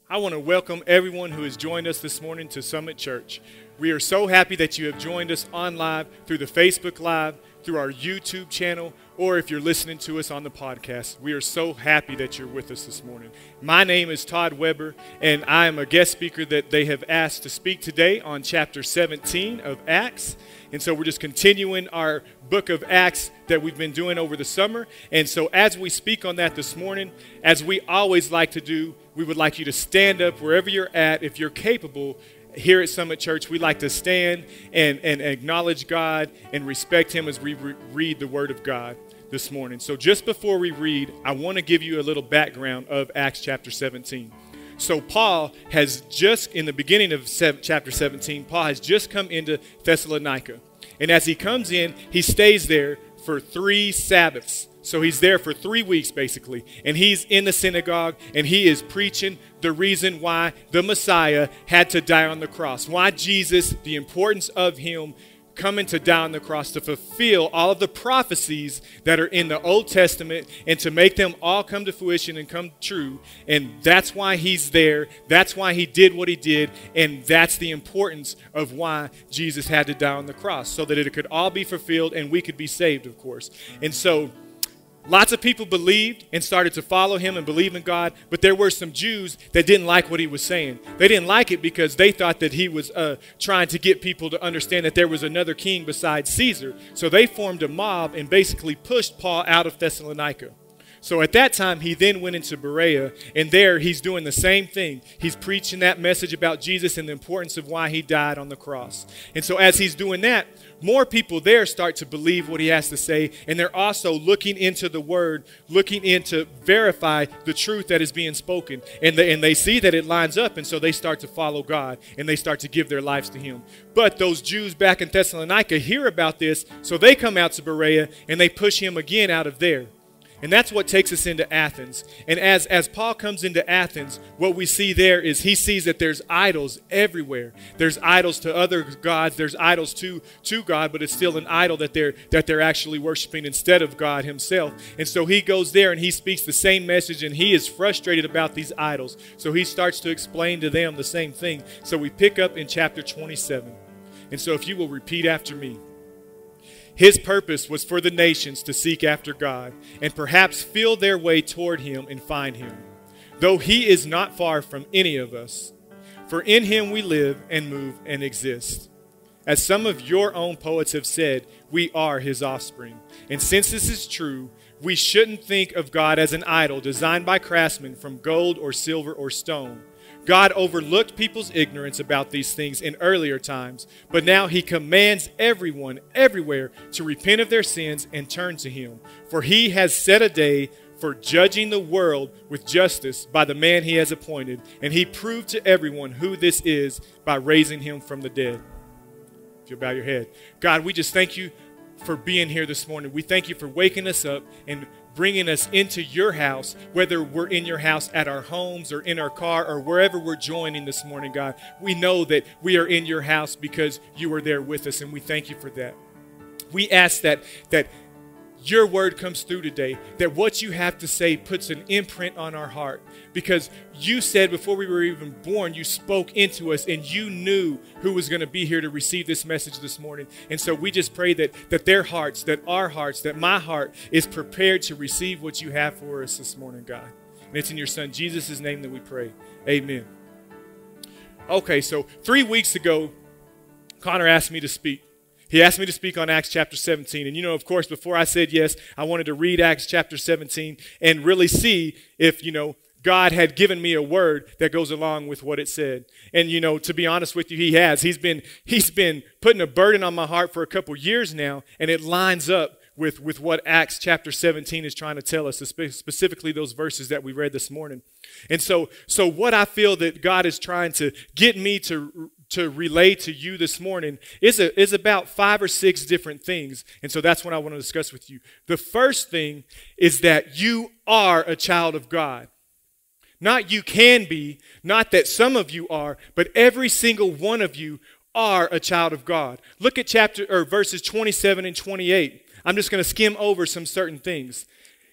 I want to welcome everyone who has joined us this morning to Summit Church. We are so happy that you have joined us on live through the Facebook Live, through our YouTube channel, or if you're listening to us on the podcast. We are so happy that you're with us this morning. My name is Todd Weber, and I am a guest speaker that they have asked to speak today on chapter 17 of Acts. And so we're just continuing our book of Acts that we've been doing over the summer. And so as we speak on that this morning, as we always like to do, we would like you to stand up wherever you're at. If you're capable, here at Summit Church, we like to stand and acknowledge God and respect Him as we read the Word of God this morning. So just before we read, I want to give you a little background of Acts chapter 17. So Paul has just, in the beginning of chapter 17, Paul has just come into Thessalonica. And as he comes in, he stays there for 3 Sabbaths. So he's there for 3 weeks, basically. And he's in the synagogue, and he is preaching the reason why the Messiah had to die on the cross. Why Jesus, the importance of him coming to die on the cross to fulfill all of the prophecies that are in the Old Testament and to make them all come to fruition and come true. And that's why he's there. That's why he did what he did. And that's the importance of why Jesus had to die on the cross, so that it could all be fulfilled and we could be saved, of course. And so lots of people believed and started to follow him and believe in God, but there were some Jews that didn't like what he was saying. They didn't like it because they thought that he was trying to get people to understand that there was another king besides Caesar. So they formed a mob and basically pushed Paul out of Thessalonica. So at that time, he then went into Berea, and there he's doing the same thing. He's preaching that message about Jesus and the importance of why he died on the cross. And so as he's doing that, more people there start to believe what he has to say, and they're also looking into the Word, looking in to verify the truth that is being spoken. And they see that it lines up, and so they start to follow God, and they start to give their lives to him. But those Jews back in Thessalonica hear about this, so they come out to Berea, and they push him again out of there. And that's what takes us into Athens. And as Paul comes into Athens, what we see there is he sees that there's idols everywhere. There's idols to other gods. There's idols to God, but it's still an idol that they're actually worshiping instead of God himself. And so he goes there and he speaks the same message, and he is frustrated about these idols. So he starts to explain to them the same thing. So we pick up in chapter 27. And so if you will repeat after me. His purpose was for the nations to seek after God and perhaps feel their way toward him and find him, though he is not far from any of us. For in him we live and move and exist. As some of your own poets have said, we are his offspring. And since this is true, we shouldn't think of God as an idol designed by craftsmen from gold or silver or stone. God overlooked people's ignorance about these things in earlier times, but now he commands everyone, everywhere, to repent of their sins and turn to him. For he has set a day for judging the world with justice by the man he has appointed, and he proved to everyone who this is by raising him from the dead. If you'll bow your head. God, we just thank you for being here this morning. We thank you for waking us up and bringing us into your house, whether we're in your house at our homes or in our car or wherever we're joining this morning, God. We know that we are in your house because you are there with us, and we thank you for that. We ask that your word comes through today, that what you have to say puts an imprint on our heart, because you said before we were even born, you spoke into us, and you knew who was going to be here to receive this message this morning. And so we just pray that their hearts, that our hearts, that my heart is prepared to receive what you have for us this morning, God. And it's in your son Jesus' name that we pray. Amen. Okay, so 3 weeks ago, Connor asked me to speak. He asked me to speak on Acts chapter 17. And, of course, before I said yes, I wanted to read Acts chapter 17 and really see if, God had given me a word that goes along with what it said. And, to be honest with you, he has. He's been putting a burden on my heart for a couple years now, and it lines up with what Acts chapter 17 is trying to tell us, specifically those verses that we read this morning. And so what I feel that God is trying to get me to relay to you this morning is about 5 or 6 different things. And so that's what I want to discuss with you. The first thing is that you are a child of God. Not you can be, not that some of you are, but every single one of you are a child of God. Look at verses 27 and 28. I'm just going to skim over some certain things.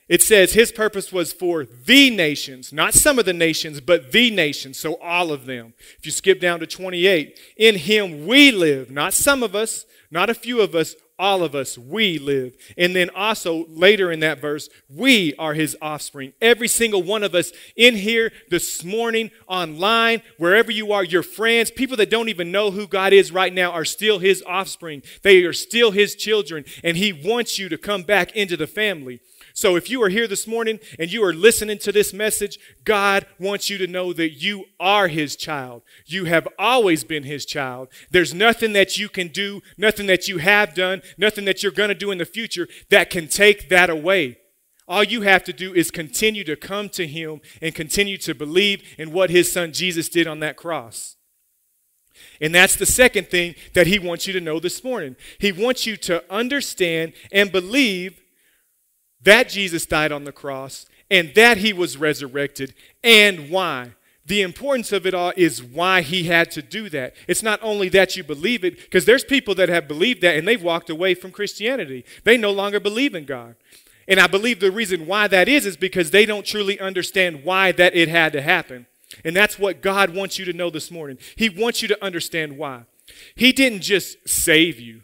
It says his purpose was for the nations, not some of the nations, but the nations, so all of them. If you skip down to 28, in him we live, not some of us, not a few of us, all of us, we live. And then also later in that verse, we are his offspring. Every single one of us in here this morning, online, wherever you are, your friends, people that don't even know who God is right now are still his offspring. They are still his children, and he wants you to come back into the family. So if you are here this morning and you are listening to this message, God wants you to know that you are his child. You have always been his child. There's nothing that you can do, nothing that you have done, nothing that you're going to do in the future that can take that away. All you have to do is continue to come to him and continue to believe in what his son Jesus did on that cross. And that's the second thing that he wants you to know this morning. He wants you to understand and believe that Jesus died on the cross and that he was resurrected, and why. The importance of it all is why he had to do that. It's not only that you believe it, because there's people that have believed that and they've walked away from Christianity. They no longer believe in God. And I believe the reason why that is because they don't truly understand why that it had to happen. And that's what God wants you to know this morning. He wants you to understand why. He didn't just save you.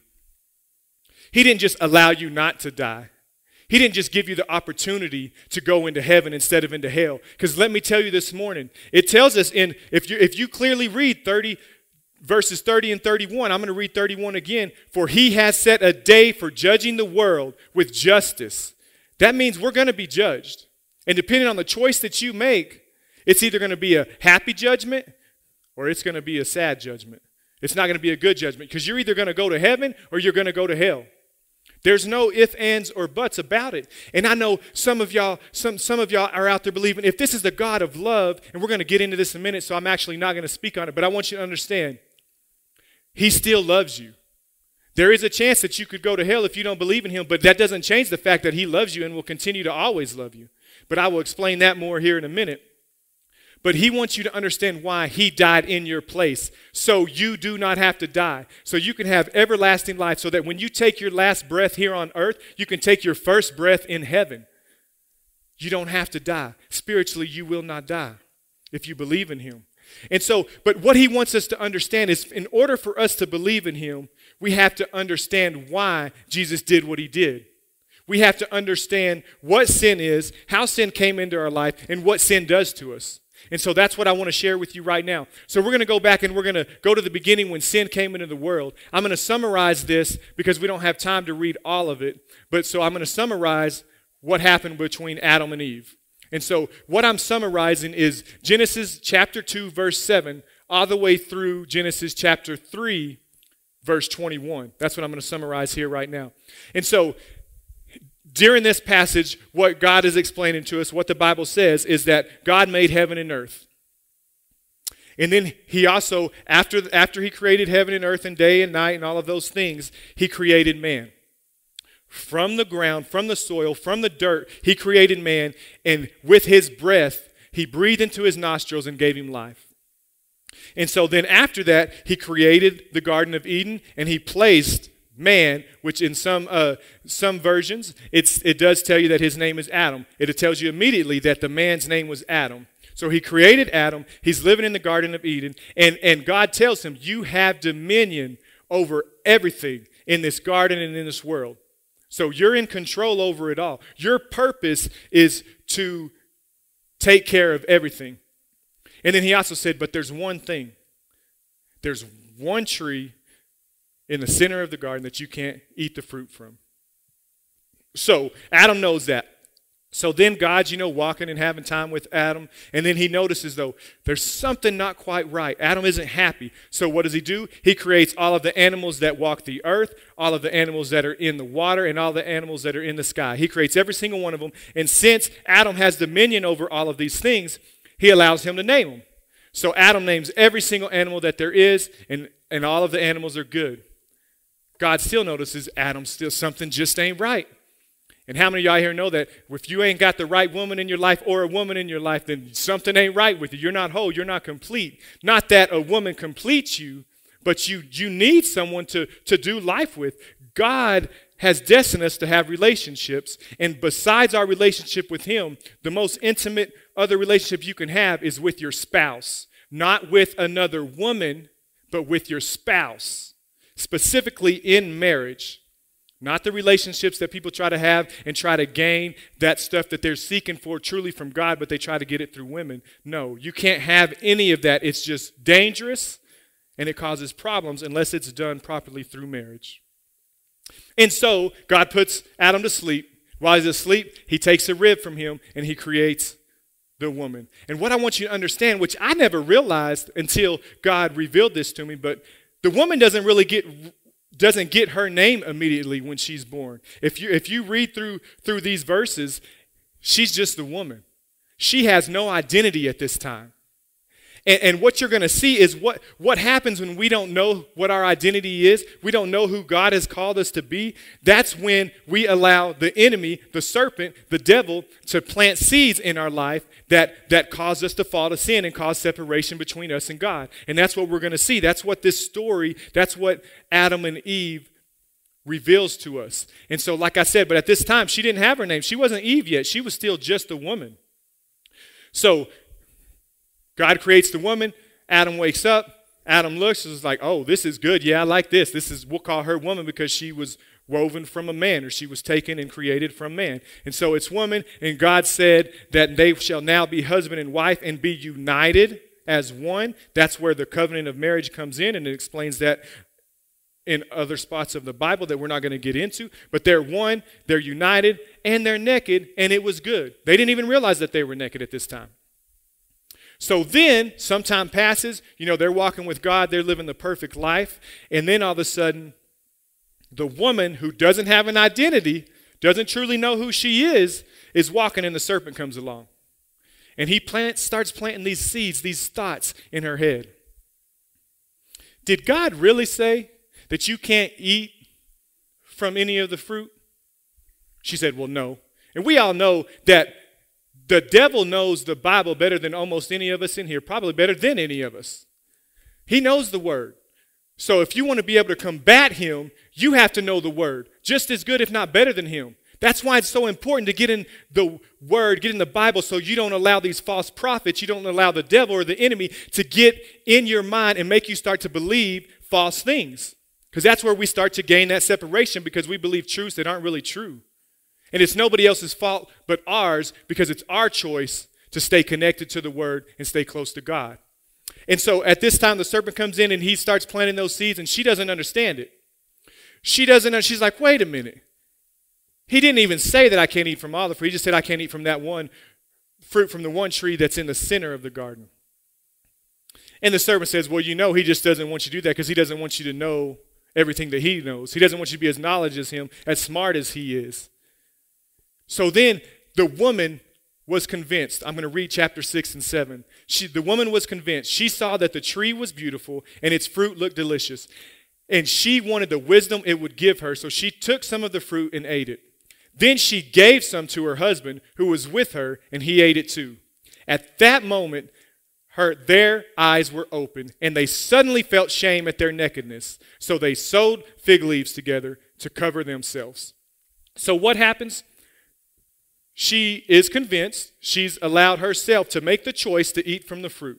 He didn't just allow you not to die. He didn't just give you the opportunity to go into heaven instead of into hell. Because let me tell you this morning, it tells us if you clearly read verses 30 and 31, I'm going to read 31 again. For he has set a day for judging the world with justice. That means we're going to be judged. And depending on the choice that you make, it's either going to be a happy judgment or it's going to be a sad judgment. It's not going to be a good judgment because you're either going to go to heaven or you're going to go to hell. There's no ifs, ands, or buts about it. And I know some of y'all are out there believing if this is the God of love, and we're going to get into this in a minute, so I'm actually not going to speak on it, but I want you to understand, he still loves you. There is a chance that you could go to hell if you don't believe in him, but that doesn't change the fact that he loves you and will continue to always love you. But I will explain that more here in a minute. But he wants you to understand why he died in your place, so you do not have to die, so you can have everlasting life, so that when you take your last breath here on earth, you can take your first breath in heaven. You don't have to die. Spiritually, you will not die if you believe in him. And so, but what he wants us to understand is in order for us to believe in him, we have to understand why Jesus did what he did. We have to understand what sin is, how sin came into our life, and what sin does to us. And so that's what I want to share with you right now. So we're going to go back and we're going to go to the beginning when sin came into the world. I'm going to summarize this because we don't have time to read all of it. But so I'm going to summarize what happened between Adam and Eve. And so what I'm summarizing is Genesis chapter 2, verse 7, all the way through Genesis chapter 3, verse 21. That's what I'm going to summarize here right now. And so during this passage, what God is explaining to us, what the Bible says, is that God made heaven and earth. And then he also, after he created heaven and earth and day and night and all of those things, he created man. From the ground, from the soil, from the dirt, he created man, and with his breath, he breathed into his nostrils and gave him life. And so then after that, he created the Garden of Eden, and he placed man, which in some versions, it does tell you that his name is Adam. It tells you immediately that the man's name was Adam. So he created Adam. He's living in the Garden of Eden. And God tells him, you have dominion over everything in this garden and in this world. So you're in control over it all. Your purpose is to take care of everything. And then he also said, but there's one thing. There's one tree in the center of the garden that you can't eat the fruit from. So Adam knows that. So then God's, walking and having time with Adam. And then he notices, though, there's something not quite right. Adam isn't happy. So what does he do? He creates all of the animals that walk the earth, all of the animals that are in the water, and all the animals that are in the sky. He creates every single one of them. And since Adam has dominion over all of these things, he allows him to name them. So Adam names every single animal that there is, and all of the animals are good. God still notices Adam still something just ain't right. And how many of y'all here know that if you ain't got the right woman in your life or a woman in your life, then something ain't right with you. You're not whole. You're not complete. Not that a woman completes you, but you need someone to do life with. God has destined us to have relationships. And besides our relationship with him, the most intimate other relationship you can have is with your spouse. Not with another woman, but with your spouse. Specifically in marriage. Not the relationships that people try to have and try to gain that stuff that they're seeking for truly from God, but they try to get it through women. No, you can't have any of that. It's just dangerous and it causes problems unless it's done properly through marriage. And so God puts Adam to sleep. While he's asleep, he takes a rib from him and he creates the woman. And what I want you to understand, which I never realized until God revealed this to me, but the woman doesn't get her name immediately when she's born. If you read through these verses, she's just a woman. She has no identity at this time. And what you're going to see is what happens when we don't know what our identity is. We don't know who God has called us to be. That's when we allow the enemy, the serpent, the devil, to plant seeds in our life that cause us to fall to sin and cause separation between us and God. And that's what we're going to see. That's what this story, that's what Adam and Eve reveals to us. And so, like I said, but at this time, she didn't have her name. She wasn't Eve yet. She was still just a woman. So God creates the woman. Adam wakes up. Adam looks and is like, oh, this is good. Yeah, I like this. We'll call her woman because she was woven from a man, or she was taken and created from man. And so it's woman, and God said that they shall now be husband and wife and be united as one. That's where the covenant of marriage comes in, and it explains that in other spots of the Bible that we're not going to get into. But they're one, they're united, and they're naked, and it was good. They didn't even realize that they were naked at this time. So then, some time passes, they're walking with God, they're living the perfect life, and then all of a sudden, the woman who doesn't have an identity, doesn't truly know who she is walking, and the serpent comes along. And he starts planting these seeds, these thoughts in her head. Did God really say that you can't eat from any of the fruit? She said, well, no. And we all know that the devil knows the Bible better than almost any of us in here, probably better than any of us. He knows the word. So if you want to be able to combat him, you have to know the word, just as good, if not better than him. That's why it's so important to get in the word, get in the Bible, so you don't allow these false prophets, you don't allow the devil or the enemy to get in your mind and make you start to believe false things. Because that's where we start to gain that separation, because we believe truths that aren't really true. And it's nobody else's fault but ours, because it's our choice to stay connected to the word and stay close to God. And so at this time, the serpent comes in and he starts planting those seeds, and she doesn't understand it. She's like, wait a minute. He didn't even say that I can't eat from all the fruit. He just said I can't eat from that one fruit from the one tree that's in the center of the garden. And the serpent says, well, he just doesn't want you to do that because he doesn't want you to know everything that he knows. He doesn't want you to be as knowledgeable as him, as smart as he is. So then the woman was convinced. I'm going to read chapter 6 and 7. The woman was convinced. She saw that the tree was beautiful and its fruit looked delicious. And she wanted the wisdom it would give her. So she took some of the fruit and ate it. Then she gave some to her husband who was with her, and he ate it too. At that moment, their eyes were opened, and they suddenly felt shame at their nakedness. So they sewed fig leaves together to cover themselves. So what happens? She is convinced. She's allowed herself to make the choice to eat from the fruit.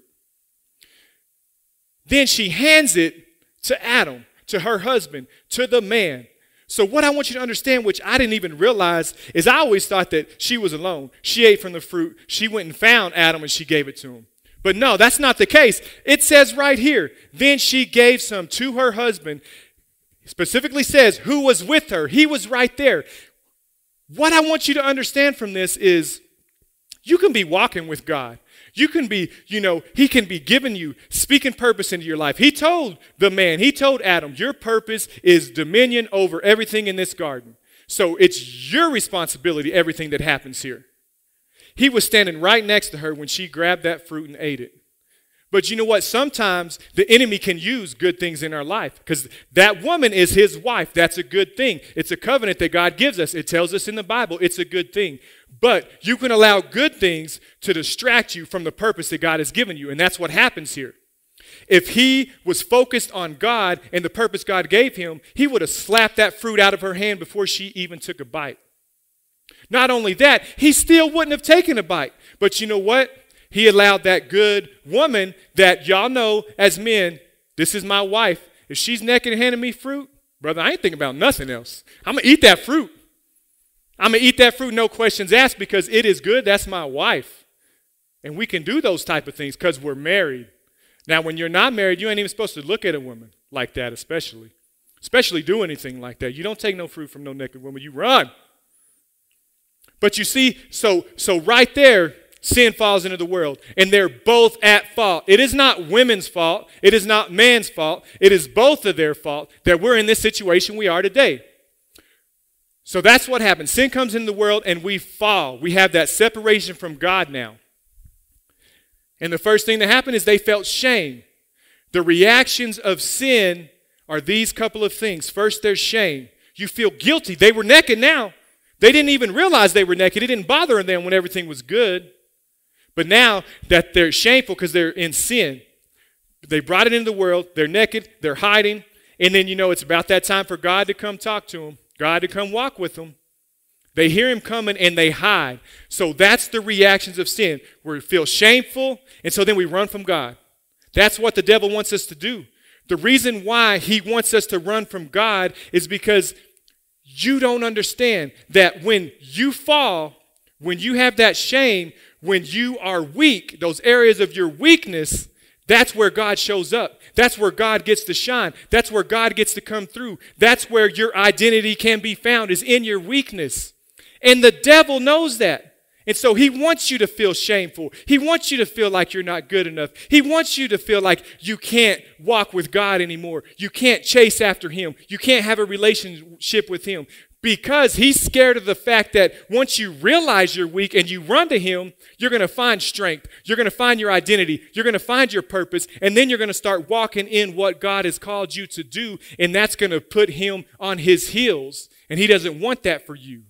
Then she hands it to Adam, to her husband, to the man. So what I want you to understand, which I didn't even realize, is I always thought that she was alone. She ate from the fruit. She went and found Adam and she gave it to him. But no, that's not the case. It says right here, then she gave some to her husband. It specifically says who was with her. He was right there. What I want you to understand from this is you can be walking with God. You can be, he can be giving you, speaking purpose into your life. He told Adam, your purpose is dominion over everything in this garden. So it's your responsibility, everything that happens here. He was standing right next to her when she grabbed that fruit and ate it. But you know what? Sometimes the enemy can use good things in our life because that woman is his wife. That's a good thing. It's a covenant that God gives us. It tells us in the Bible it's a good thing. But you can allow good things to distract you from the purpose that God has given you. And that's what happens here. If he was focused on God and the purpose God gave him, he would have slapped that fruit out of her hand before she even took a bite. Not only that, he still wouldn't have taken a bite. But you know what? He allowed that good woman that y'all know as men, this is my wife. If she's naked and handing me fruit, brother, I ain't thinking about nothing else. I'm going to eat that fruit. I'm going to eat that fruit, no questions asked, because it is good. That's my wife. And we can do those type of things because we're married. Now, when you're not married, you ain't even supposed to look at a woman like that, especially do anything like that. You don't take no fruit from no naked woman. You run. But you see, so right there, sin falls into the world, and they're both at fault. It is not women's fault. It is not man's fault. It is both of their fault that we're in this situation we are today. So that's what happens. Sin comes into the world, and we fall. We have that separation from God now. And the first thing that happened is they felt shame. The reactions of sin are these couple of things. First, there's shame. You feel guilty. They were naked now. They didn't even realize they were naked. It didn't bother them when everything was good. But now that they're shameful because they're in sin, they brought it into the world, they're naked, they're hiding, and then it's about that time for God to come talk to them, God to come walk with them. They hear him coming and they hide. So that's the reactions of sin. We feel shameful, and so then we run from God. That's what the devil wants us to do. The reason why he wants us to run from God is because you don't understand that when you fall, when you have that shame, when you are weak, those areas of your weakness, that's where God shows up. That's where God gets to shine. That's where God gets to come through. That's where your identity can be found, is in your weakness. And the devil knows that. And so he wants you to feel shameful. He wants you to feel like you're not good enough. He wants you to feel like you can't walk with God anymore. You can't chase after him. You can't have a relationship with him. Because he's scared of the fact that once you realize you're weak and you run to him, you're going to find strength. You're going to find your identity. You're going to find your purpose. And then you're going to start walking in what God has called you to do. And that's going to put him on his heels. And he doesn't want that for you.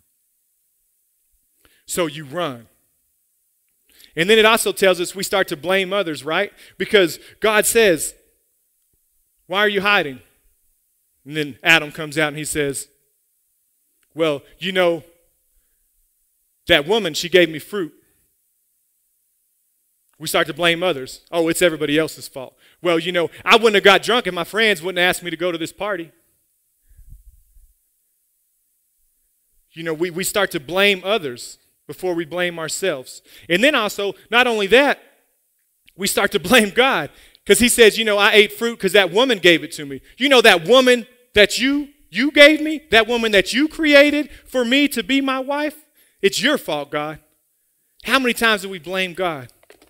So you run. And then it also tells us we start to blame others, right? Because God says, why are you hiding? And then Adam comes out and he says, well, that woman, she gave me fruit. We start to blame others. Oh, it's everybody else's fault. Well, I wouldn't have got drunk if my friends wouldn't have asked me to go to this party. We start to blame others before we blame ourselves. And then also, not only that, we start to blame God. Because he says, I ate fruit because that woman gave it to me. That woman that you gave me, that woman that you created for me to be my wife, it's your fault, God. How many times do we blame God?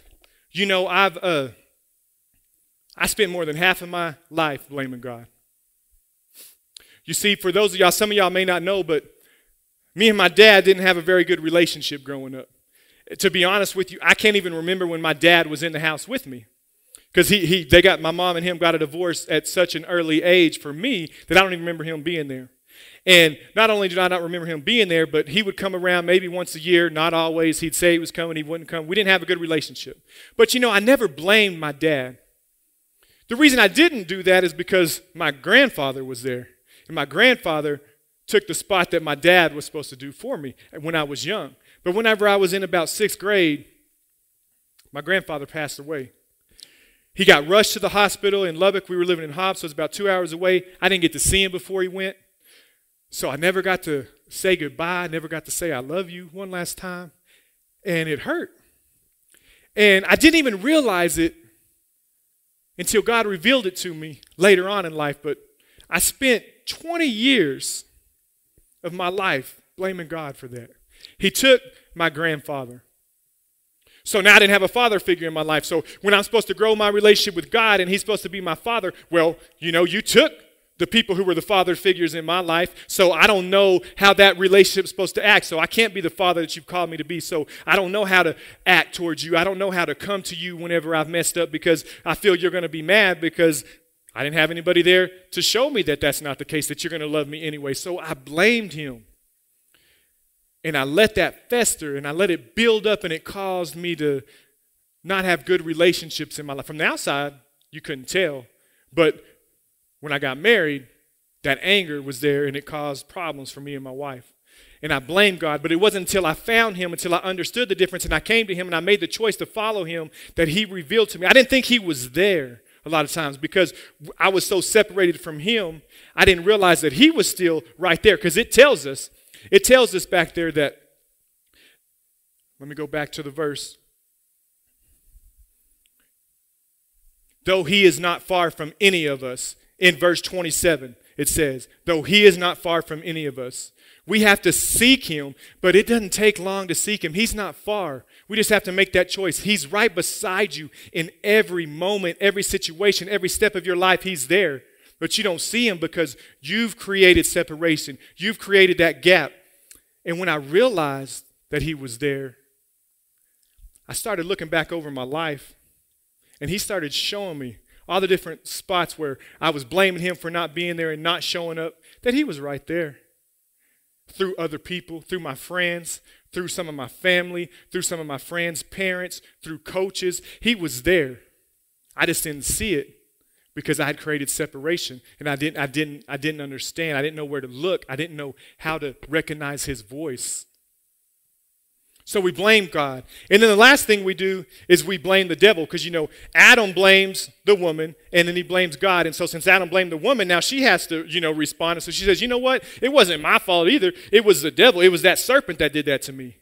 I spent more than half of my life blaming God. You see, for those of y'all, some of y'all may not know, but me and my dad didn't have a very good relationship growing up. To be honest with you, I can't even remember when my dad was in the house with me. Because my mom and him got a divorce at such an early age for me that I don't even remember him being there. And not only did I not remember him being there, but he would come around maybe once a year, not always. He'd say he was coming, he wouldn't come. We didn't have a good relationship. But I never blamed my dad. The reason I didn't do that is because my grandfather was there. And my grandfather took the spot that my dad was supposed to do for me when I was young. But whenever I was in about 6th grade, my grandfather passed away. He got rushed to the hospital in Lubbock. We were living in Hobbs, so it's about 2 hours away. I didn't get to see him before he went. So I never got to say goodbye. I never got to say I love you one last time. And it hurt. And I didn't even realize it until God revealed it to me later on in life. But I spent 20 years of my life blaming God for that. He took my grandfather. So now I didn't have a father figure in my life. So when I'm supposed to grow my relationship with God and he's supposed to be my father, well, you took the people who were the father figures in my life. So I don't know how that relationship is supposed to act. So I can't be the father that you've called me to be. So I don't know how to act towards you. I don't know how to come to you whenever I've messed up because I feel you're going to be mad because I didn't have anybody there to show me that that's not the case, that you're going to love me anyway. So I blamed him. And I let that fester and I let it build up, and it caused me to not have good relationships in my life. From the outside, You couldn't tell. But when I got married, that anger was there, and it caused problems for me and my wife. And I blamed God, but it wasn't until I found him, until I understood the difference, and I came to him and I made the choice to follow him, that he revealed to me. I didn't think he was there a lot of times because I was so separated from him. I didn't realize that he was still right there, because it tells us back there that, let me go back to the verse. Though he is not far from any of us, in verse 27, it says, though he is not far from any of us. We have to seek him, but it doesn't take long to seek him. He's not far. We just have to make that choice. He's right beside you in every moment, every situation, every step of your life. He's there, but you don't see him because you've created separation. You've created that gap. And when I realized that he was there, I started looking back over my life, and he started showing me all the different spots where I was blaming him for not being there and not showing up, that he was right there. Through other people, through my friends, through some of my family, through some of my friends' parents, through coaches. He was there. I just didn't see it because I had created separation, and I didn't understand. I didn't know where to look. I didn't know how to recognize his voice. So we blame God. And then the last thing we do is we blame the devil, because, Adam blames the woman, and then he blames God. And so since Adam blamed the woman, now she has to, respond. And so she says, you know what? It wasn't my fault either. It was the devil. It was that serpent that did that to me.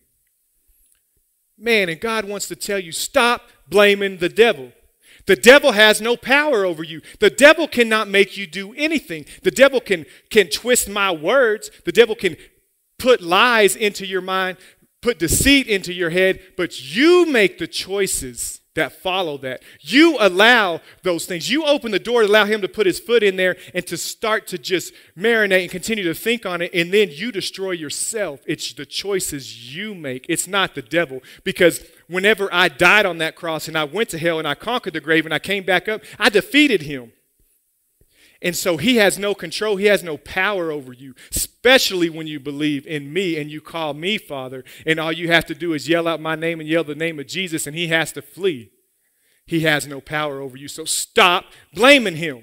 Man, and God wants to tell you, stop blaming the devil. The devil has no power over you. The devil cannot make you do anything. The devil can twist my words. The devil can put lies into your mind, put deceit into your head, but you make the choices that follow that. You allow those things. You open the door to allow him to put his foot in there and to start to just marinate and continue to think on it, and then you destroy yourself. It's the choices you make. It's not the devil, because whenever I died on that cross and I went to hell and I conquered the grave and I came back up, I defeated him. And so he has no control. He has no power over you, especially when you believe in me and you call me Father. And all you have to do is yell out my name and yell the name of Jesus, and he has to flee. He has no power over you. So stop blaming him.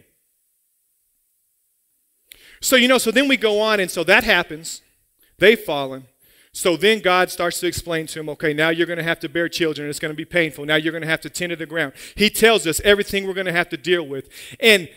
So then we go on, and so that happens. They've fallen. So then God starts to explain to him, okay, now you're going to have to bear children. It's going to be painful. Now you're going to have to tend to the ground. He tells us everything we're going to have to deal with. And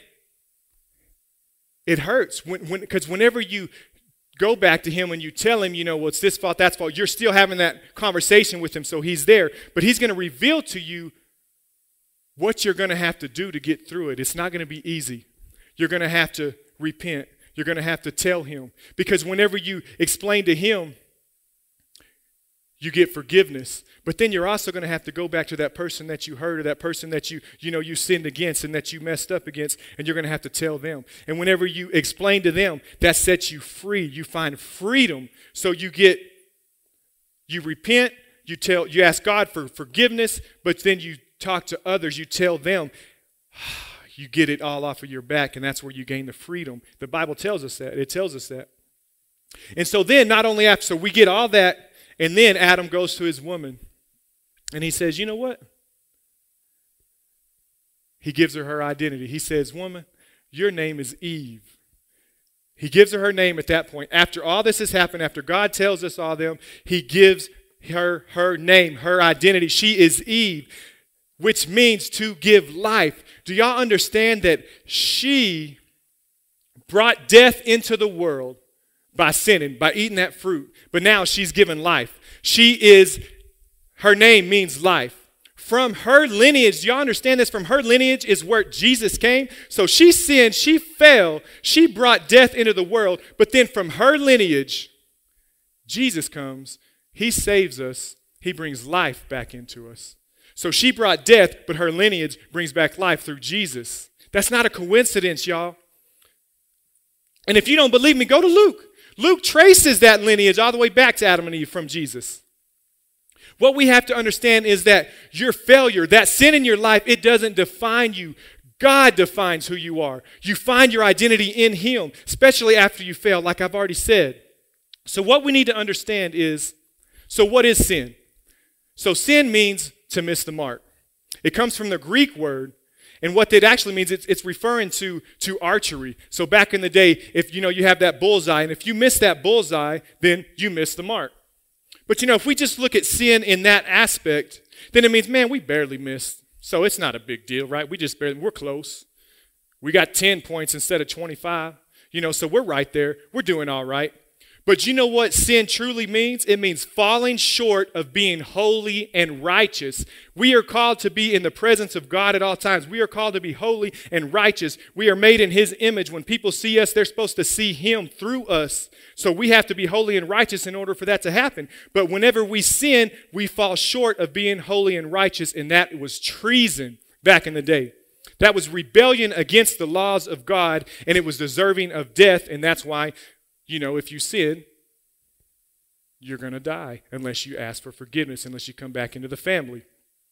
it hurts because whenever you go back to him and you tell him, well, it's this fault, that's fault, you're still having that conversation with him, so he's there. But he's going to reveal to you what you're going to have to do to get through it. It's not going to be easy. You're going to have to repent. You're going to have to tell him. Because whenever you explain to him, you get forgiveness. But then you're also going to have to go back to that person that you hurt, or that person that you sinned against and that you messed up against, and you're going to have to tell them. And whenever you explain to them, that sets you free. You find freedom. So you repent, you ask God for forgiveness, but then you talk to others, you tell them, you get it all off of your back, and that's where you gain the freedom. The Bible tells us that. It tells us that. And so then not only after, so we get all that, and then Adam goes to his woman, and he says, you know what? He gives her identity. He says, woman, your name is Eve. He gives her name at that point. After all this has happened, after God tells us all them, he gives her name, her identity. She is Eve, which means to give life. Do y'all understand that she brought death into the world by sinning, by eating that fruit? But now she's given life. Her name means life. From her lineage, do y'all understand this? From her lineage is where Jesus came. So she sinned, she fell, she brought death into the world. But then from her lineage, Jesus comes, he saves us, he brings life back into us. So she brought death, but her lineage brings back life through Jesus. That's not a coincidence, y'all. And if you don't believe me, go to Luke. Luke traces that lineage all the way back to Adam and Eve from Jesus. What we have to understand is that your failure, that sin in your life, it doesn't define you. God defines who you are. You find your identity in him, especially after you fail, like I've already said. So what we need to understand is, so what is sin? So sin means to miss the mark. It comes from the Greek word And what that actually means, it's referring to archery. So back in the day, if you have that bullseye, and if you miss that bullseye, then you miss the mark. But if we just look at sin in that aspect, then it means, man, we barely missed. So it's not a big deal, right? We're close. We got 10 points instead of 25. So we're right there. We're doing all right. But you know what sin truly means? It means falling short of being holy and righteous. We are called to be in the presence of God at all times. We are called to be holy and righteous. We are made in His image. When people see us, they're supposed to see Him through us. So we have to be holy and righteous in order for that to happen. But whenever we sin, we fall short of being holy and righteous, and that was treason back in the day. That was rebellion against the laws of God, and it was deserving of death, and that's why if you sin, you're going to die unless you ask for forgiveness, unless you come back into the family.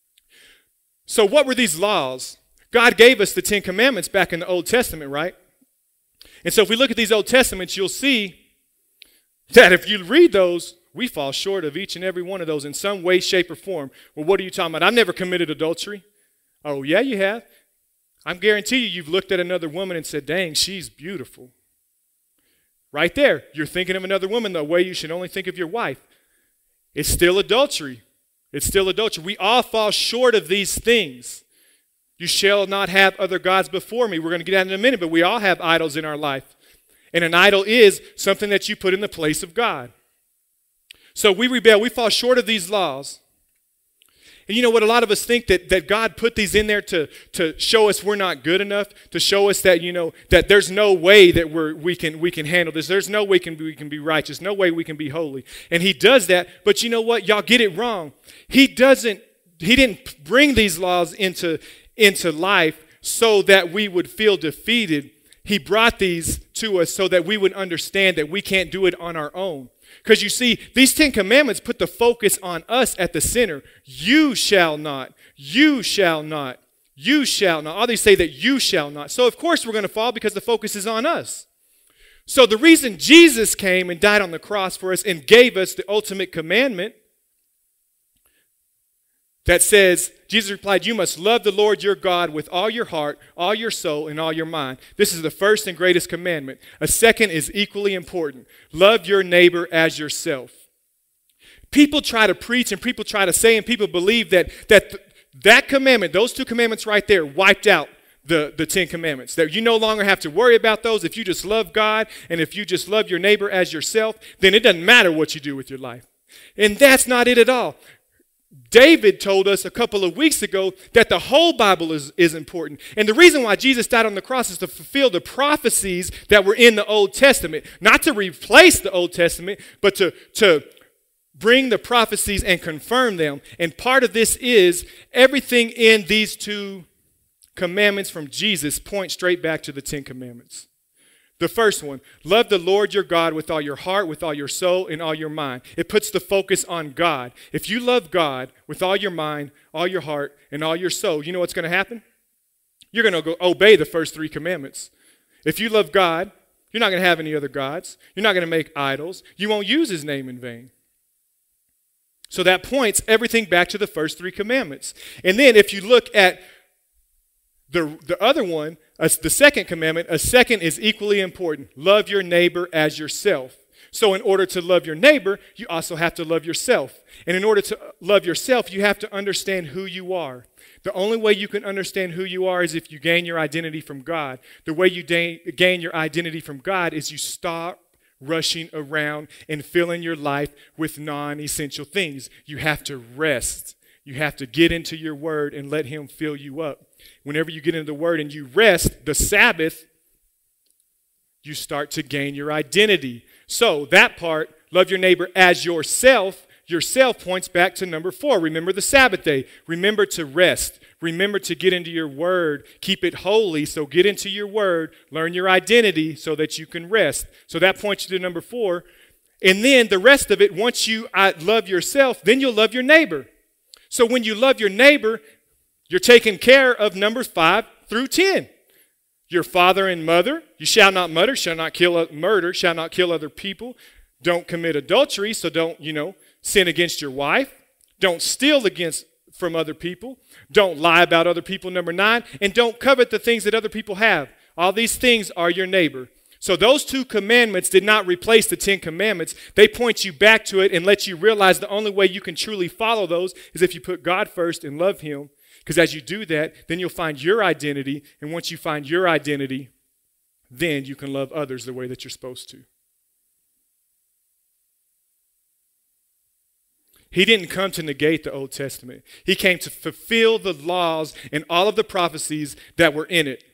So what were these laws? God gave us the 10 Commandments back in the Old Testament, right? And so if we look at these Old Testaments, you'll see that if you read those, we fall short of each and every one of those in some way, shape, or form. Well, what are you talking about? I've never committed adultery. Oh, yeah, you have. I guarantee you've looked at another woman and said, dang, she's beautiful. Right there, you're thinking of another woman the way you should only think of your wife. It's still adultery. It's still adultery. We all fall short of these things. You shall not have other gods before me. We're going to get out in a minute, but we all have idols in our life. And an idol is something that you put in the place of God. So we rebel. We fall short of these laws. And you know what? A lot of us think that God put these in there to show us we're not good enough, to show us that, that there's no way that we can handle this. There's no way we can be righteous. No way we can be holy. And He does that. But you know what? Y'all get it wrong. He didn't bring these laws into life so that we would feel defeated. He brought these to us so that we would understand that we can't do it on our own. Because you see, these 10 Commandments put the focus on us at the center. You shall not. You shall not. You shall not. All they say that you shall not. So of course we're going to fall because the focus is on us. So the reason Jesus came and died on the cross for us and gave us the ultimate commandment that says, Jesus replied, you must love the Lord your God with all your heart, all your soul, and all your mind. This is the first and greatest commandment. A second is equally important. Love your neighbor as yourself. People try to preach and people try to say and people believe that commandment, those 2 commandments right there, wiped out the 10 Commandments. That you no longer have to worry about those. If you just love God and if you just love your neighbor as yourself, then it doesn't matter what you do with your life. And that's not it at all. David told us a couple of weeks ago that the whole Bible is important. And the reason why Jesus died on the cross is to fulfill the prophecies that were in the Old Testament. Not to replace the Old Testament, but to bring the prophecies and confirm them. And part of this is everything in these 2 commandments from Jesus point straight back to the 10 Commandments. The first one, love the Lord your God with all your heart, with all your soul, and all your mind. It puts the focus on God. If you love God with all your mind, all your heart, and all your soul, you know what's going to happen? You're going to go obey the first 3 commandments. If you love God, you're not going to have any other gods. You're not going to make idols. You won't use His name in vain. So that points everything back to the first 3 commandments. And then if you look at the other one, the second commandment, a second is equally important. Love your neighbor as yourself. So in order to love your neighbor, you also have to love yourself. And in order to love yourself, you have to understand who you are. The only way you can understand who you are is if you gain your identity from God. The way you gain your identity from God is you stop rushing around and filling your life with non-essential things. You have to rest. You have to get into your word and let Him fill you up. Whenever you get into the word and you rest, the Sabbath, you start to gain your identity. So that part, love your neighbor as yourself, yourself points back to number 4. Remember the Sabbath day. Remember to rest. Remember to get into your word. Keep it holy. So get into your word. Learn your identity so that you can rest. So that points you to number 4. And then the rest of it, once you love yourself, then you'll love your neighbor. So when you love your neighbor, you're taking care of numbers 5 through 10. Your father and mother, you shall not murder, shall not kill other people. Don't commit adultery, so don't, sin against your wife. Don't steal from other people. Don't lie about other people, number 9. And don't covet the things that other people have. All these things are your neighbor. So those 2 commandments did not replace the 10 commandments. They point you back to it and let you realize the only way you can truly follow those is if you put God first and love him. Because as you do that, then you'll find your identity. And once you find your identity, then you can love others the way that you're supposed to. He didn't come to negate the Old Testament. He came to fulfill the laws and all of the prophecies that were in it.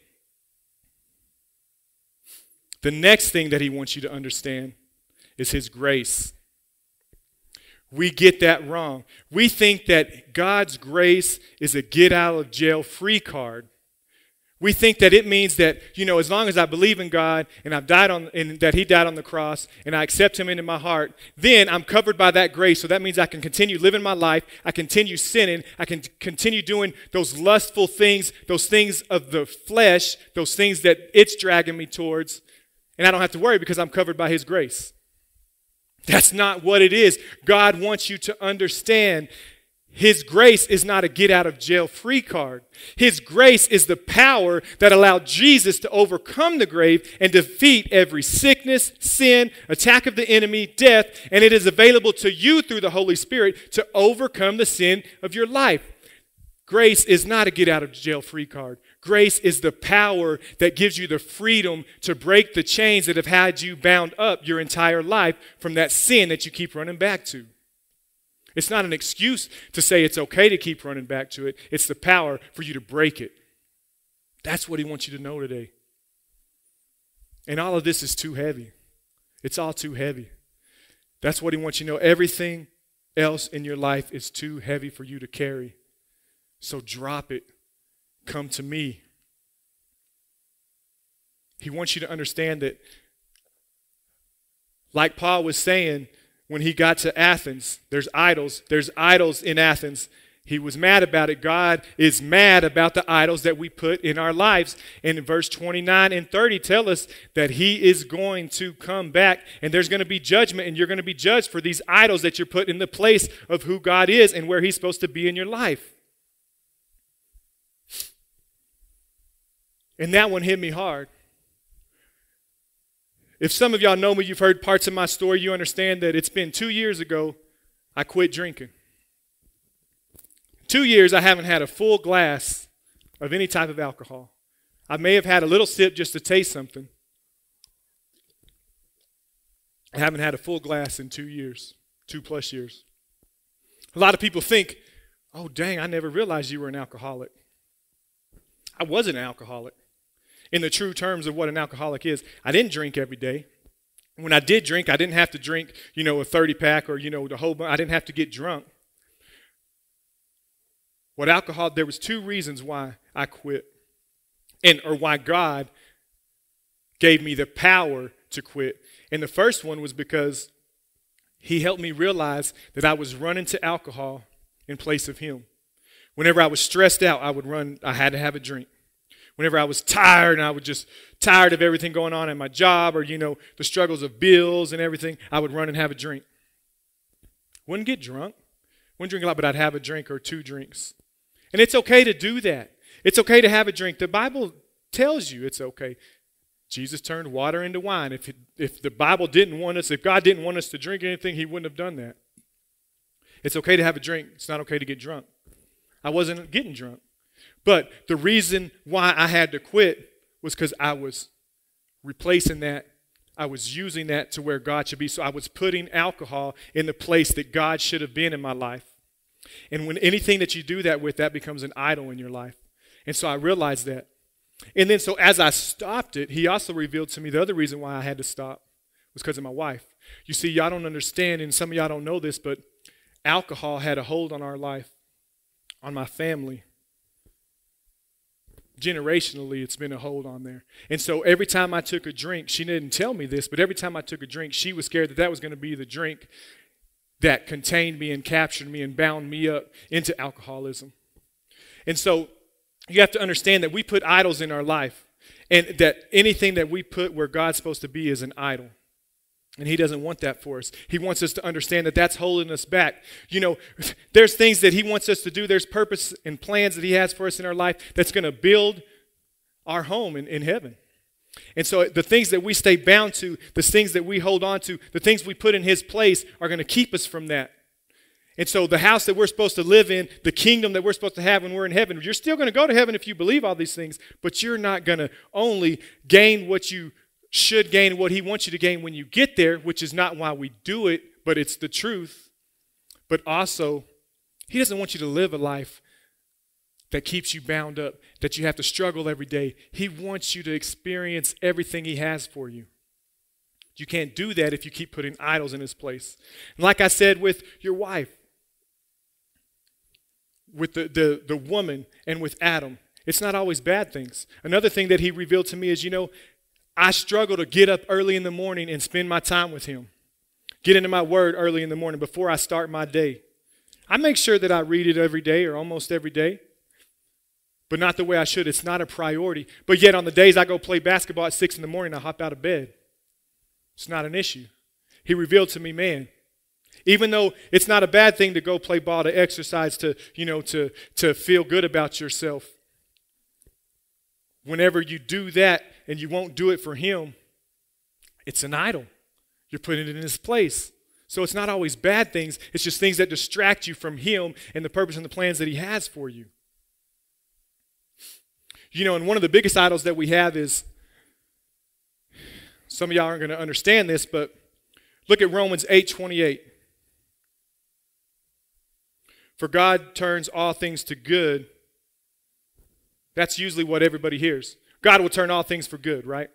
The next thing that he wants you to understand is his grace. We get that wrong. We think that God's grace is a get out of jail free card. We think that it means that, as long as I believe in God and and that he died on the cross and I accept him into my heart, then I'm covered by that grace. So that means I can continue living my life. I continue sinning. I can continue doing those lustful things, those things of the flesh, those things that it's dragging me towards. And I don't have to worry because I'm covered by his grace. That's not what it is. God wants you to understand his grace is not a get out of jail free card. His grace is the power that allowed Jesus to overcome the grave and defeat every sickness, sin, attack of the enemy, death, and it is available to you through the Holy Spirit to overcome the sin of your life. Grace is not a get out of jail free card. Grace is the power that gives you the freedom to break the chains that have had you bound up your entire life from that sin that you keep running back to. It's not an excuse to say it's okay to keep running back to it. It's the power for you to break it. That's what he wants you to know today. And all of this is too heavy. It's all too heavy. That's what he wants you to know. Everything else in your life is too heavy for you to carry. So drop it. Come to me. He wants you to understand that, like Paul was saying, when he got to Athens, there's idols. There's idols in Athens. He was mad about it. God is mad about the idols that we put in our lives. And in verse 29 and 30 tell us that he is going to come back and there's going to be judgment and you're going to be judged for these idols that you're put in the place of who God is and where he's supposed to be in your life. And that one hit me hard. If some of y'all know me, you've heard parts of my story, you understand that it's been 2 years ago I quit drinking. 2 years I haven't had a full glass of any type of alcohol. I may have had a little sip just to taste something. I haven't had a full glass in 2 years, 2+ years. A lot of people think, oh dang, I never realized you were an alcoholic. I wasn't an alcoholic. In the true terms of what an alcoholic is, I didn't drink every day. When I did drink, I didn't have to drink, a 30-pack or, the whole bunch. I didn't have to get drunk. There was 2 reasons why I quit, or why God gave me the power to quit. And the first one was because he helped me realize that I was running to alcohol in place of him. Whenever I was stressed out, I had to have a drink. Whenever I was tired and I was just tired of everything going on in my job or, the struggles of bills and everything, I would run and have a drink. Wouldn't get drunk. Wouldn't drink a lot, but I'd have a drink or 2 drinks. And it's okay to do that. It's okay to have a drink. The Bible tells you it's okay. Jesus turned water into wine. If the Bible didn't want us, if God didn't want us to drink anything, he wouldn't have done that. It's okay to have a drink. It's not okay to get drunk. I wasn't getting drunk. But the reason why I had to quit was because I was replacing that. I was using that to where God should be. So I was putting alcohol in the place that God should have been in my life. And when anything that you do that with, that becomes an idol in your life. And so I realized that. And then so as I stopped it, he also revealed to me the other reason why I had to stop was because of my wife. You see, y'all don't understand, and some of y'all don't know this, but alcohol had a hold on our life, on my family. Generationally, it's been a hold on there. And so every time I took a drink, she didn't tell me this, but every time I took a drink, she was scared that was going to be the drink that contained me and captured me and bound me up into alcoholism. And so you have to understand that we put idols in our life and that anything that we put where God's supposed to be is an idol. And he doesn't want that for us. He wants us to understand that that's holding us back. You know, there's things that he wants us to do. There's purpose and plans that he has for us in our life that's going to build our home in heaven. And so the things that we stay bound to, the things that we hold on to, the things we put in his place are going to keep us from that. And so the house that we're supposed to live in, the kingdom that we're supposed to have when we're in heaven, you're still going to go to heaven if you believe all these things, but you're not going to only gain what you should gain and what he wants you to gain when you get there, which is not why we do it, but it's the truth. But also, he doesn't want you to live a life that keeps you bound up, that you have to struggle every day. He wants you to experience everything he has for you. You can't do that if you keep putting idols in his place. And like I said with your wife, with the woman and with Adam, it's not always bad things. Another thing that he revealed to me is, I struggle to get up early in the morning and spend my time with him. Get into my word early in the morning before I start my day. I make sure that I read it every day or almost every day, but not the way I should. It's not a priority. But yet on the days I go play basketball at 6 in the morning, I hop out of bed. It's not an issue. He revealed to me, man, even though it's not a bad thing to go play ball, to exercise, to feel good about yourself, whenever you do that and you won't do it for him, it's an idol. You're putting it in his place. So it's not always bad things. It's just things that distract you from him and the purpose and the plans that he has for you. And one of the biggest idols that we have is, some of y'all aren't going to understand this, but look at Romans 8:28. For God turns all things to good. That's usually what everybody hears. God will turn all things for good, right?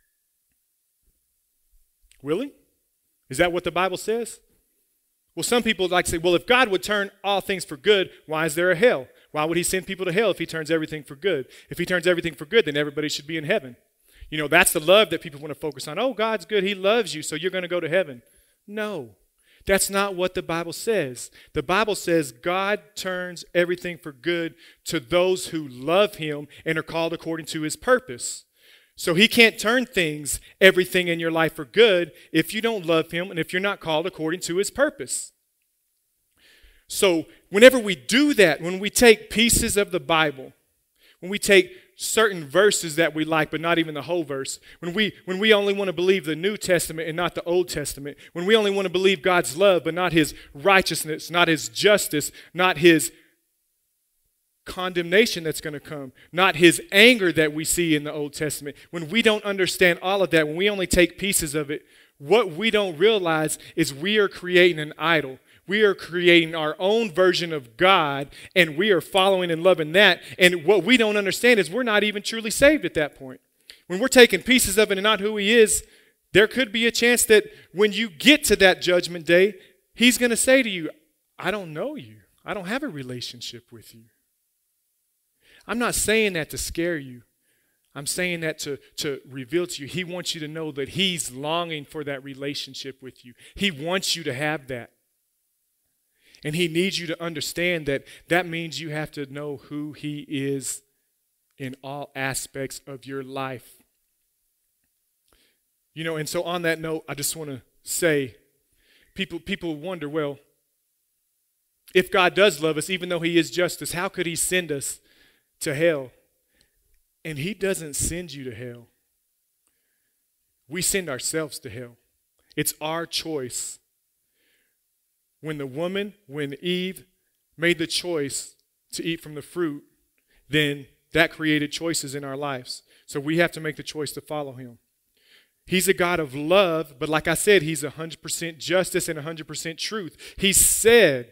Really? Is that what the Bible says? Well, some people like to say, well, if God would turn all things for good, why is there a hell? Why would he send people to hell if he turns everything for good? If he turns everything for good, then everybody should be in heaven. That's the love that people want to focus on. Oh, God's good. He loves you, so you're going to go to heaven. No, that's not what the Bible says. The Bible says God turns everything for good to those who love him and are called according to his purpose. So he can't turn everything in your life for good if you don't love him and if you're not called according to his purpose. So whenever we do that, when we take pieces of the Bible, when we take certain verses that we like, but not even the whole verse, when we only want to believe the New Testament and not the Old Testament, when we only want to believe God's love, but not his righteousness, not his justice, not his condemnation that's going to come, not his anger that we see in the Old Testament, when we don't understand all of that, when we only take pieces of it, what we don't realize is we are creating an idol. We are creating our own version of God, and we are following and loving that. And what we don't understand is we're not even truly saved at that point. When we're taking pieces of it and not who he is, there could be a chance that when you get to that judgment day, he's going to say to you, I don't know you. I don't have a relationship with you. I'm not saying that to scare you. I'm saying that to reveal to you. He wants you to know that he's longing for that relationship with you. He wants you to have that. And he needs you to understand that that means you have to know who he is in all aspects of your life. And so on that note, I just want to say, people wonder, well, if God does love us, even though he is justice, how could he send us to hell? And he doesn't send you to hell. We send ourselves to hell. It's our choice. When Eve made the choice to eat from the fruit, then that created choices in our lives. So we have to make the choice to follow him. He's a God of love, but like I said, he's 100% justice and 100% truth. He said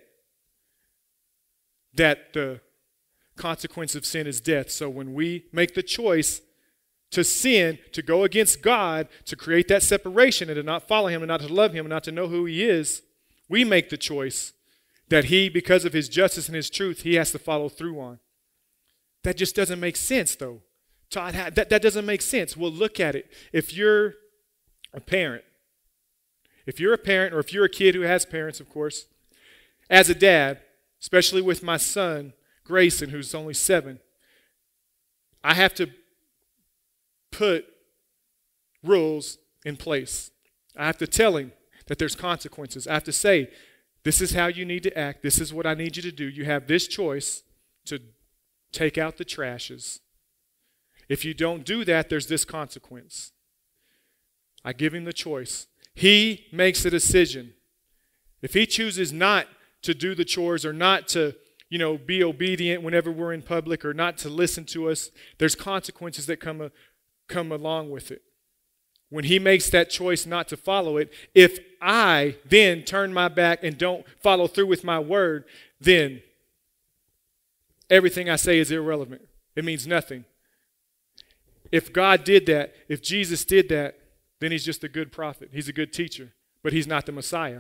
that the consequence of sin is death. So when we make the choice to sin, to go against God, to create that separation and to not follow him and not to love him and not to know who he is, we make the choice that he, because of his justice and his truth, he has to follow through on. That just doesn't make sense, though. Todd, that doesn't make sense. Well, look at it. If you're a parent, or if you're a kid who has parents, of course, as a dad, especially with my son, Grayson, who's only 7, I have to put rules in place. I have to tell him that there's consequences. I have to say, this is how you need to act. This is what I need you to do. You have this choice to take out the trashes. If you don't do that, there's this consequence. I give him the choice. He makes a decision. If he chooses not to do the chores or not to, be obedient whenever we're in public or not to listen to us, there's consequences that come along with it. When he makes that choice not to follow it, if I then turn my back and don't follow through with my word, then everything I say is irrelevant. It means nothing. If God did that, if Jesus did that, then he's just a good prophet. He's a good teacher, but he's not the Messiah.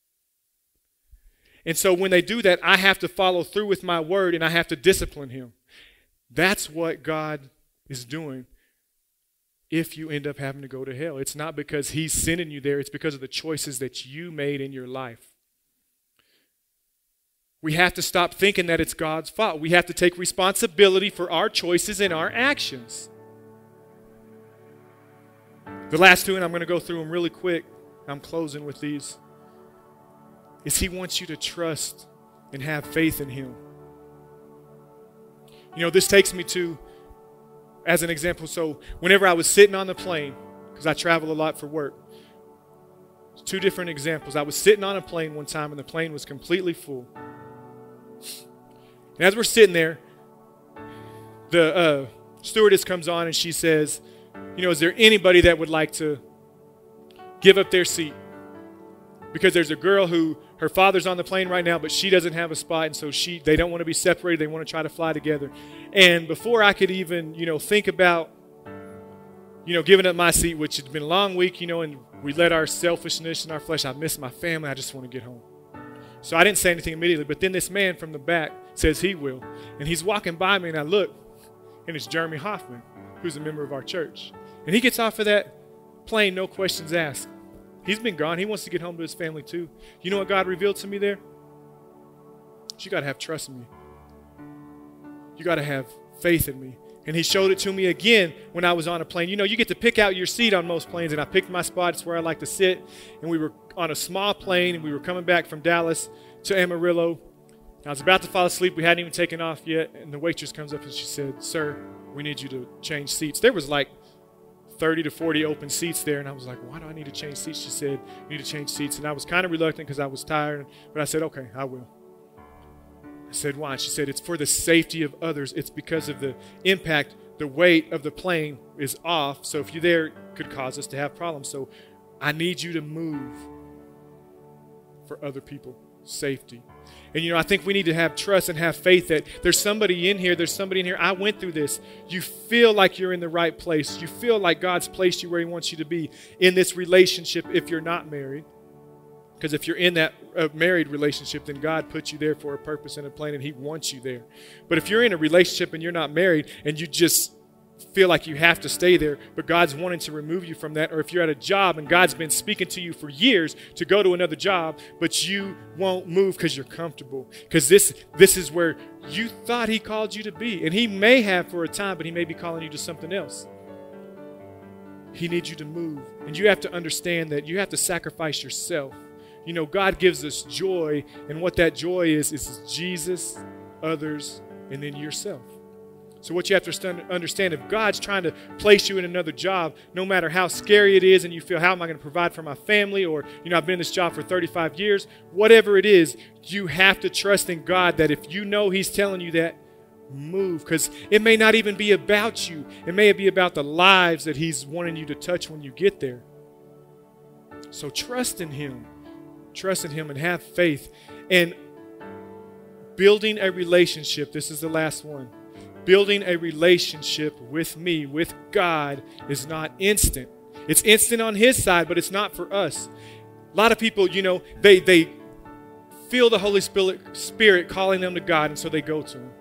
And so when they do that, I have to follow through with my word and I have to discipline him. That's what God is doing if you end up having to go to hell. It's not because he's sending you there. It's because of the choices that you made in your life. We have to stop thinking that it's God's fault. We have to take responsibility for our choices and our actions. The last two, and I'm going to go through them really quick. I'm closing with these. Is he wants you to trust and have faith in him. This takes me to, as an example, so whenever I was sitting on the plane, because I travel a lot for work, two different examples. I was sitting on a plane one time and the plane was completely full. And as we're sitting there, the stewardess comes on and she says, is there anybody that would like to give up their seat? Because there's a girl who, her father's on the plane right now, but she doesn't have a spot, and so they don't want to be separated. They want to try to fly together. And before I could even, think about, giving up my seat, which had been a long week, and we let our selfishness and our flesh, I miss my family, I just want to get home. So I didn't say anything immediately, but then this man from the back says he will. And he's walking by me, and I look, and it's Jeremy Hoffman, who's a member of our church. And he gets off of that plane, no questions asked. He's been gone. He wants to get home to his family too. You know what God revealed to me there? You got to have trust in me. You got to have faith in me. And he showed it to me again when I was on a plane. You get to pick out your seat on most planes, and I picked my spot. It's where I like to sit. And we were on a small plane, and we were coming back from Dallas to Amarillo. I was about to fall asleep. We hadn't even taken off yet. And the waitress comes up and she said, "Sir, we need you to change seats." There was like 30 to 40 open seats there, and I was like, why do I need to change seats? She said, you need to change seats. And I was kind of reluctant because I was tired, but I said, okay, I will. I said, why? She said, it's for the safety of others. It's because of the impact, the weight of the plane is off, so if you're there, it could cause us to have problems. So I need you to move for other people's safety. And I think we need to have trust and have faith that there's somebody in here, I went through this. You feel like you're in the right place. You feel like God's placed you where he wants you to be in this relationship if you're not married. Because if you're in that married relationship, then God put you there for a purpose and a plan, and he wants you there. But if you're in a relationship and you're not married and you just feel like you have to stay there, but God's wanting to remove you from that, or if you're at a job and God's been speaking to you for years to go to another job, but you won't move because you're comfortable, because this is where you thought he called you to be, and he may have for a time, but he may be calling you to something else. He needs you to move, and you have to understand that you have to sacrifice yourself. God gives us joy, and what that joy is Jesus, others, and then yourself. So what you have to understand, if God's trying to place you in another job, no matter how scary it is and you feel, how am I going to provide for my family? Or, I've been in this job for 35 years. Whatever it is, you have to trust in God that if you know he's telling you that, move. Because it may not even be about you. It may be about the lives that he's wanting you to touch when you get there. So trust in him. Trust in him and have faith. And building a relationship, this is the last one. Building a relationship with me, with God, is not instant. It's instant on his side, but it's not for us. A lot of people, they feel the Holy Spirit calling them to God, and so they go to him.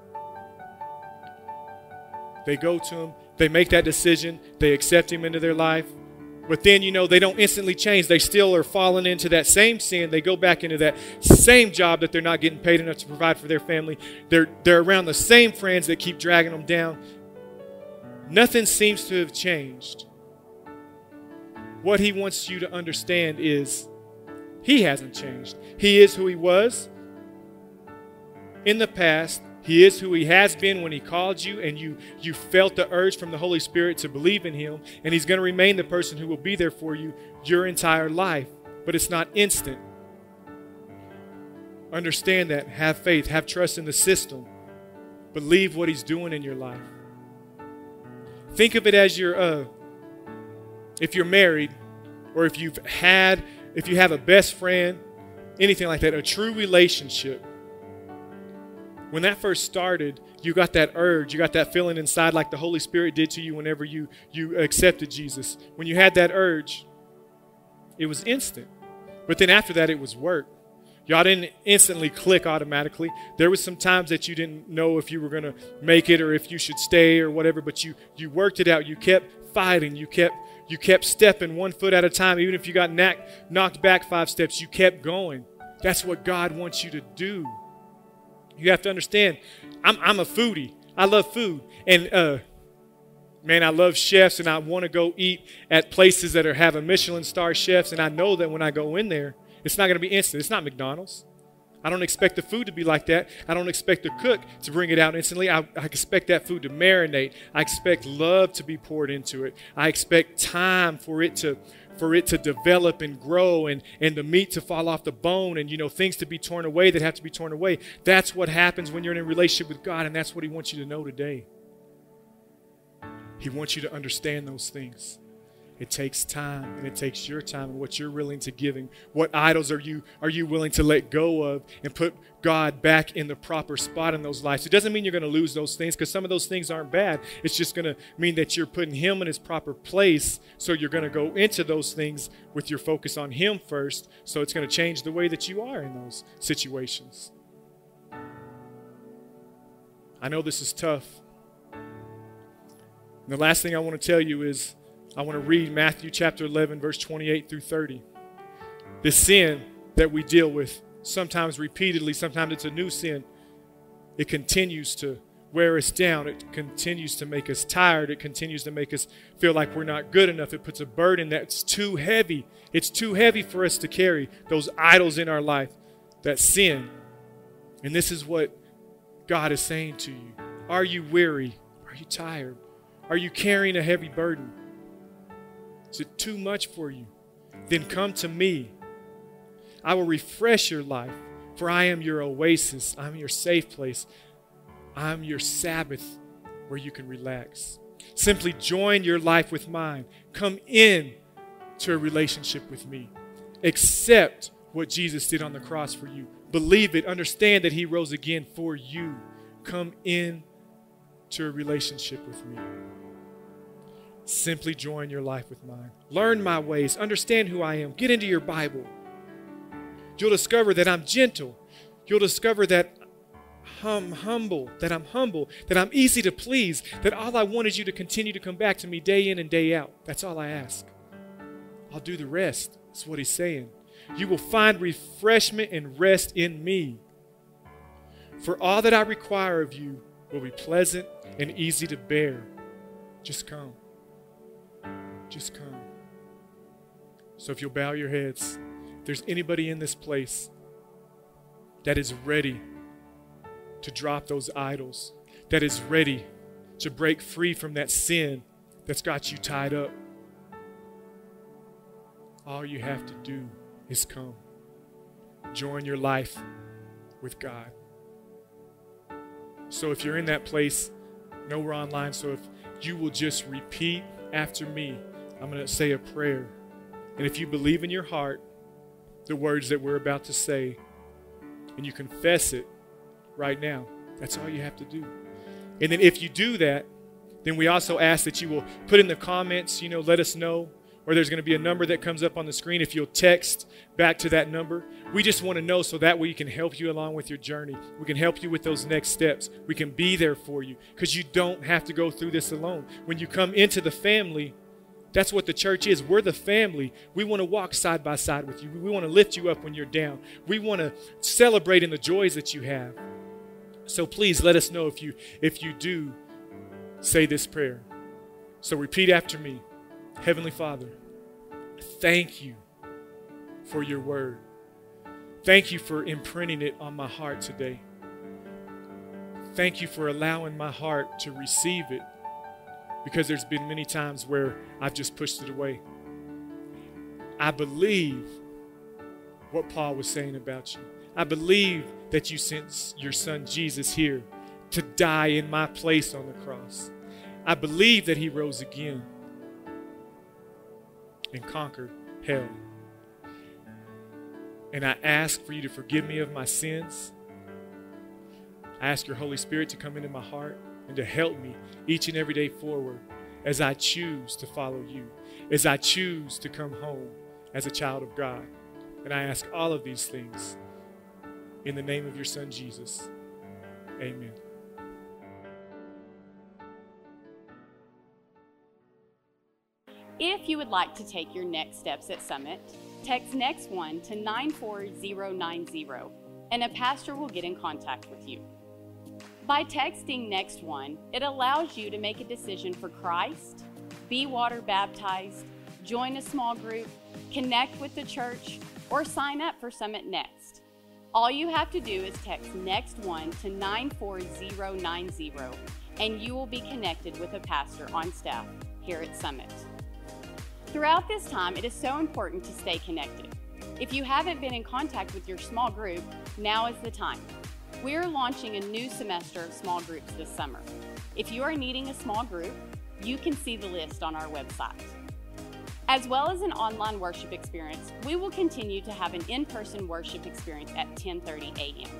They go to him. They make that decision. They accept him into their life. But then, they don't instantly change. They still are falling into that same sin. They go back into that same job that they're not getting paid enough to provide for their family. They're around the same friends that keep dragging them down. Nothing seems to have changed. what he wants you to understand is he hasn't changed. He is who he was in the past. He is who he has been when he called you and you felt the urge from the Holy Spirit to believe in him. And he's going to remain the person who will be there for you your entire life. But it's not instant. Understand that. Have faith. Have trust in the system. Believe what he's doing in your life. Think of it as if you're married, or if you have a best friend, anything like that, a true relationship. When that first started, you got that urge, you got that feeling inside like the Holy Spirit did to you whenever you accepted Jesus. When you had that urge, it was instant. But then after that, it was work. Y'all didn't instantly click automatically. There was some times that you didn't know if you were going to make it or if you should stay or whatever, but you worked it out. You kept fighting. You kept stepping 1 foot at a time. Even if you got knocked back 5 steps, you kept going. That's what God wants you to do. You have to understand, I'm a foodie. I love food. And, man, I love chefs, and I want to go eat at places that have a Michelin star chefs, and I know that when I go in there, it's not going to be instant. It's not McDonald's. I don't expect the food to be like that. I don't expect the cook to bring it out instantly. I expect that food to marinate. I expect love to be poured into it. I expect time for it to develop and grow and the meat to fall off the bone and, things to be torn away that have to be torn away. That's what happens when you're in a relationship with God, and that's what he wants you to know today. He wants you to understand those things. It takes time, and it takes your time and what you're willing to give him. What idols are you willing to let go of and put God back in the proper spot in those lives? It doesn't mean you're going to lose those things, because some of those things aren't bad. It's just going to mean that you're putting him in his proper place, so you're going to go into those things with your focus on him first, so it's going to change the way that you are in those situations. I know this is tough. And the last thing I want to tell you is I want to read Matthew chapter 11, verse 28 through 30. This sin that we deal with, sometimes repeatedly, sometimes it's a new sin. It continues to wear us down. It continues to make us tired. It continues to make us feel like we're not good enough. It puts a burden that's too heavy. It's too heavy for us to carry, those idols in our life, that sin. And this is what God is saying to you. Are you weary? Are you tired? Are you carrying a heavy burden? Is it too much for you? Then come to me. I will refresh your life, for I am your oasis. I'm your safe place. I'm your Sabbath where you can relax. Simply join your life with mine. Come in to a relationship with me. Accept what Jesus did on the cross for you. Believe it. Understand that he rose again for you. Come in to a relationship with me. Simply join your life with mine. Learn my ways. Understand who I am. Get into your Bible. You'll discover that I'm gentle. You'll discover that I'm humble, that I'm easy to please, that all I want is you to continue to come back to me day in and day out. That's all I ask. I'll do the rest. That's what he's saying. You will find refreshment and rest in me. For all that I require of you will be pleasant and easy to bear. Just come. Just come. So if you'll bow your heads, if there's anybody in this place that is ready to drop those idols, that is ready to break free from that sin that's got you tied up, all you have to do is come. Join your life with God. So if you're in that place, know we're online, so if you will just repeat after me, I'm going to say a prayer. And if you believe in your heart the words that we're about to say, and you confess it right now, that's all you have to do. And then if you do that, then we also ask that you will put in the comments, let us know, or there's going to be a number that comes up on the screen. If you'll text back to that number, we just want to know so that way we can help you along with your journey. We can help you with those next steps. We can be there for you, because you don't have to go through this alone. When you come into the family, that's what the church is. We're the family. We want to walk side by side with you. We want to lift you up when you're down. We want to celebrate in the joys that you have. So please let us know if you do say this prayer. So repeat after me. Heavenly Father, Thank you for your word. Thank you for imprinting it on my heart today. Thank you for allowing my heart to receive it, because there's been many times where I've just pushed it away. I believe what Paul was saying about you. I believe that you sent your son Jesus here to die in my place on the cross. I believe that he rose again and conquered hell. And I ask for you to forgive me of my sins. I ask your Holy Spirit to come into my heart and to help me each and every day forward as I choose to follow you, as I choose to come home as a child of God. And I ask all of these things in the name of your son, Jesus. Amen. If you would like to take your next steps at Summit, text NEXT1 to 94090 and a pastor will get in contact with you. By texting NEXT1, it allows you to make a decision for Christ, be water baptized, join a small group, connect with the church, or sign up for Summit Next. All you have to do is text NEXT1 to 94090 and you will be connected with a pastor on staff here at Summit. Throughout this time, it is so important to stay connected. If you haven't been in contact with your small group, now is the time. We are launching a new semester of small groups this summer. If you are needing a small group, you can see the list on our website. As well as an online worship experience, we will continue to have an in-person worship experience at 10:30 a.m.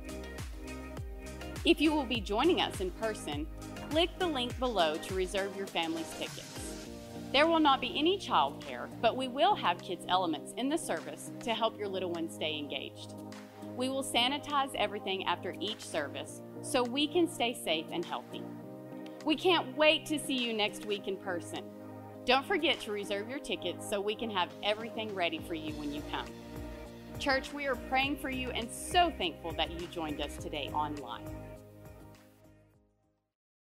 If you will be joining us in person, click the link below to reserve your family's tickets. There will not be any childcare, but we will have kids' elements in the service to help your little ones stay engaged. We will sanitize everything after each service so we can stay safe and healthy. We can't wait to see you next week in person. Don't forget to reserve your tickets so we can have everything ready for you when you come. Church, we are praying for you and so thankful that you joined us today online.